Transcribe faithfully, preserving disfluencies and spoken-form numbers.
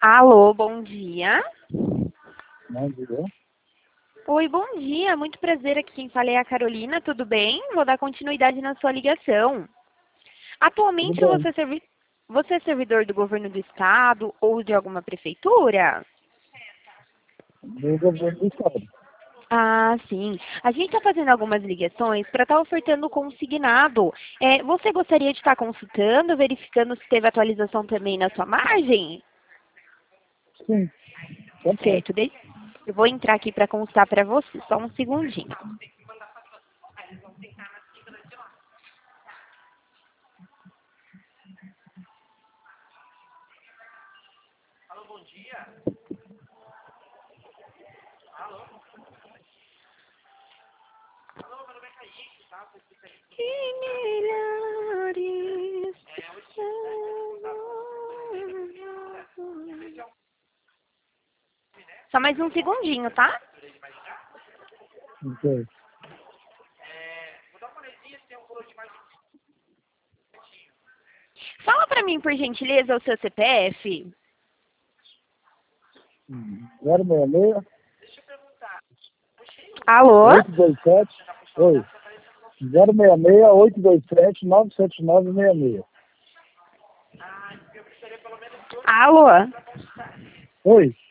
Alô, bom dia. Bom dia. Oi, bom dia. Muito prazer, aqui quem fala é a Carolina, tudo bem? Vou dar continuidade na sua ligação. Tudo Atualmente bem? você é, servi- você é servidor do governo do estado ou de alguma prefeitura? Do governo do estado. Ah, sim. A gente está fazendo algumas ligações para estar ofertando o consignado. É, você gostaria de estar consultando, verificando se teve atualização também na sua margem? Sim, completo. Certo. de- Eu vou entrar aqui para constar para você, só um segundinho. Que melhores. Só mais um segundinho, tá? Ok. Fala pra mim, por gentileza, o seu C P F. Hum, zero seis seis, Alô? oito dois sete. Oi. zero seis seis, oito dois sete, nove sete nove seis seis. Alô? Oi.